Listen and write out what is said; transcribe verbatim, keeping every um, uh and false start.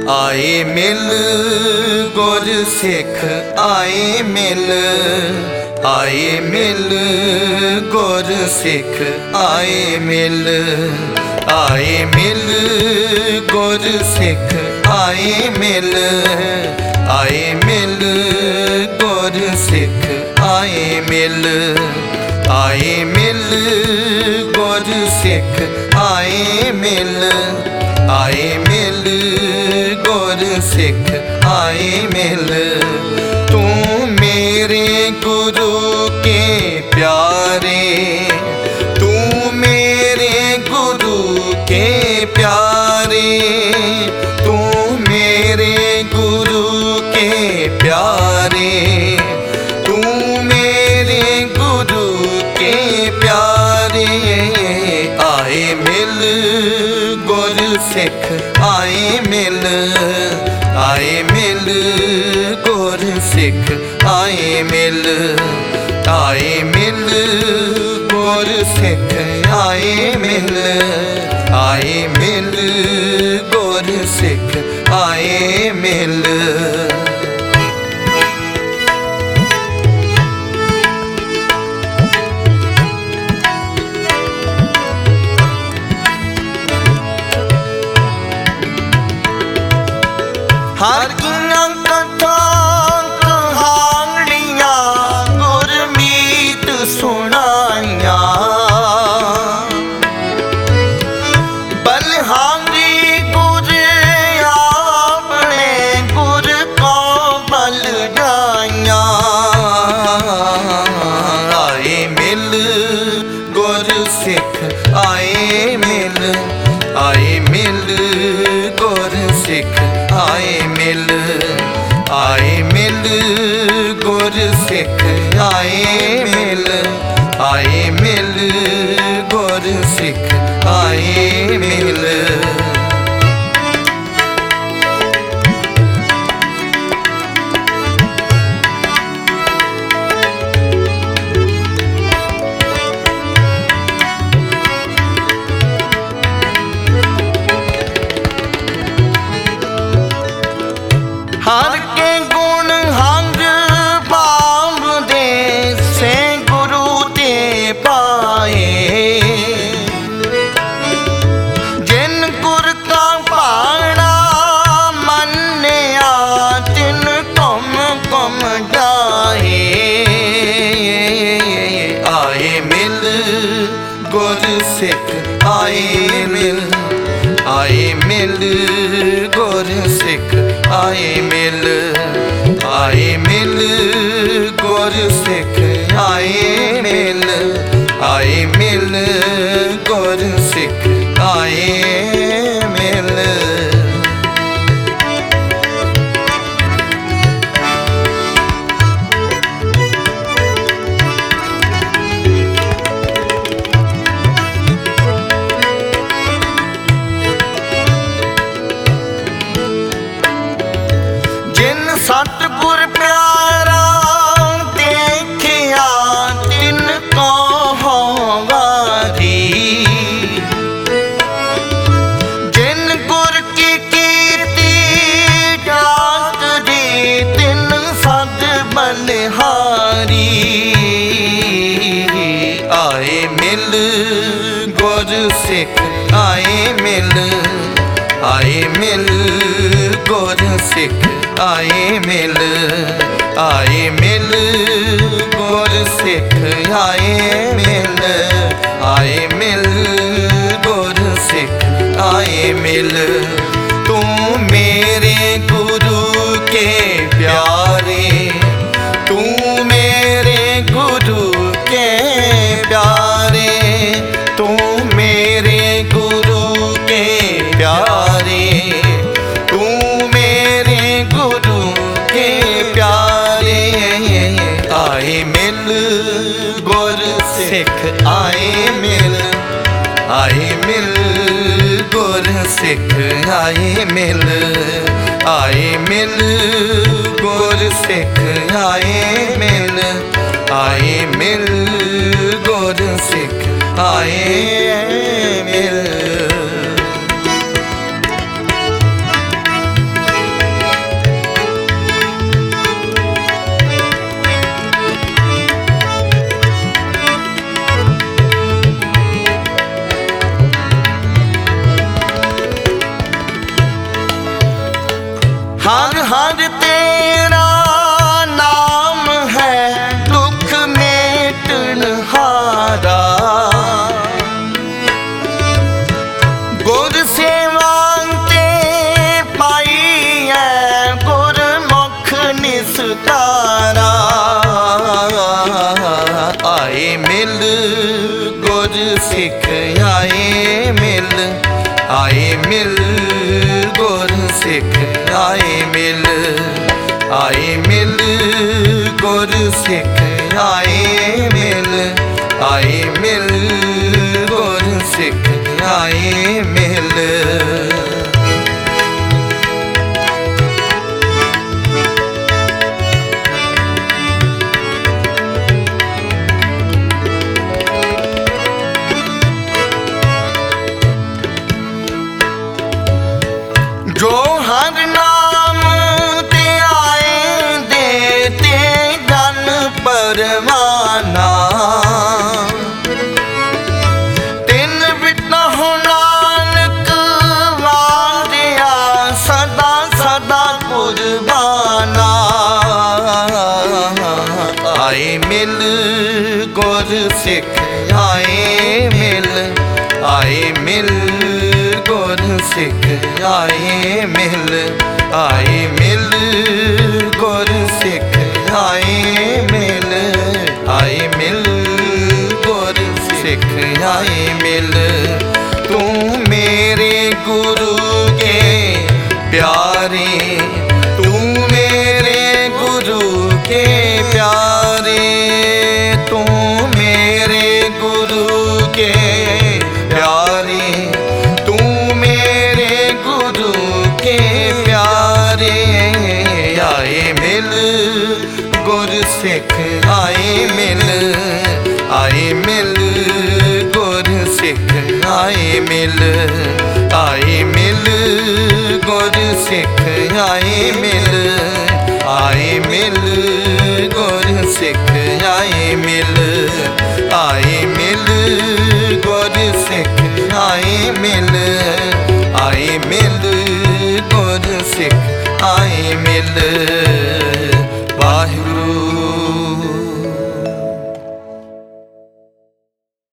आए मिल गुर सिख आए मिल, आए मिल गुर सिख आए मिल, आए मिल गुर सिख आए मिल, आए मिल गुर सिख आए मिल, आए मिल गुर सिख आए मिल, आए मिल गुर सिख आए मिल। तू मेरे गुरु के प्यारे, तू मेरे गुरु के प्यारे, तू मेरे गुरु के प्यारे, तू मेरे गुरु के प्यारे। आए मिल गुर सिख आए मिल, आए मिल गुर सिख आए मिल, आए मिल गुर सिख आए मिल, आए मिल गुर सिख आए मिल। हर कियां कथा कहानियां गुरमीत सुनाइया, बलहांगी गुर आपने गुर को बल जाइया। आए मिल गुर सिख आए मिल, आए मिल गुर सिख आए मिल, आए मिल गुर सिख आए मिल, आए मिल गुर सिख आए मिल। हर के गुण हंग पाव दे से गुरु ते पाए, जिन गुर का पाना मन्या तिन कुम कुम जाए। आए मिल गुर सिख आए मिल, आए मिल गुर सिख आए मिल, आए मिल गुर सिख आए मिल, आए मिल गुर सिख आए मिल। सतगुर प्यारा देखिया तिन को होवारी, जिन गुर की कीर्ति जात दी तिन सद बलिहारी। आए मिल गुर सिख आए मिल, आए मिल गुर सिख आए मिल, आए मिल गुर सिख आए मिल, आए मिल गुर सिख आए मिल। तू मेरे गुरु के प्यारे, तू मेरे गुरु के प्यारे, तू मेरे गुरु के प्यारे, तू मेरे गुरु के प्यारे। आए मिल गुर सिख आए मिल, आए मिल गुर सिख आए मिल, आए मिल गुर सिख आए मिल, आए मिल गुर सिख आए मिल। ਸਤਾਰਾ। ਗੁਰ ਸੇਵਾ ਤੇ ਪਾਈ ਹੈ ਗੁਰਮੁਖ ਨਿਸਤਾਰਾ। ਆਏ ਮਿਲ ਗੁਰ ਸਿੱਖ ਆਏ ਮਿਲ, ਆਏ ਮਿਲ ਗੁਰ ਸਿੱਖ ਆਏ ਮਿਲ, ਆਏ ਮਿਲ ਗੁਰ ਸਿੱਖ ਆਏ ਮਿਲ, ਆਏ ਮਿਲ ਗੁਰ ਸਿੱਖ ਆਏ ਮਿਲ। ਜੋ ਹਰ ਨਾਮ ਤੇ ਆਏ ਦੇ ਤੇ ਜਨ ਪਰਵਾਨਾ। ਤਿੰਨ ਬਿਟਾ ਹੋ ਨਾਨਕ ਵਾਰਿਆ ਸਦਾ ਸਦਾ ਕੁਰਬਾਨਾ। ਆਏ ਮਿਲ ਗੁਰ ਸਿੱਖ ਆਏ ਮਿਲ, ਆਏ ਮਿਲ ਗੁਰ ਸਿੱਖ ਆਏ ਮਿਲ, ਆਏ ਮਿਲ ਗੁਰ ਸਿੱਖ ਆਏ ਮਿਲ, ਆਏ ਮਿਲ ਗੁਰ ਸਿੱਖ ਆਏ ਮਿਲ। ਤੂੰ ਮੇਰੇ ਗੁਰੂ ਕੇ ਪਿਆਰੇ, ਤੂੰ ਮੇਰੇ ਗੁਰੂ ਕੇ ਪਿਆਰੇ, ਤੂੰ ਮੇਰੇ ਗੁਰੂ ਕੇ ਪਿਆਰੇ, ਤੂੰ ਮੇਰੇ ਗੁਰੂ ਕੇ ਪਿਆਰੇ। ਆਏ ਮਿਲ ਗੁਰ ਸਿੱਖ ਆਏ ਮਿਲ, ਆਏ ਮਿਲ ਗੁਰ ਸਿੱਖ ਆਏ ਮਿਲ, ਆਏ ਮਿਲ ਗੁਰ ਸਿੱਖ ਆਏ ਮਿਲ, ਆਏ ਮਿਲ ਗੁਰ ਸਿੱਖ ਆਏ ਮਿਲ, ਆਏ ਮਿਲ ਗੁਰ ਸਿੱਖ ਆਏ ਮਿਲ, ਆਏ ਮਿਲ ਗੁਰ ਸਿੱਖ ਆਏ ਮਿਲ।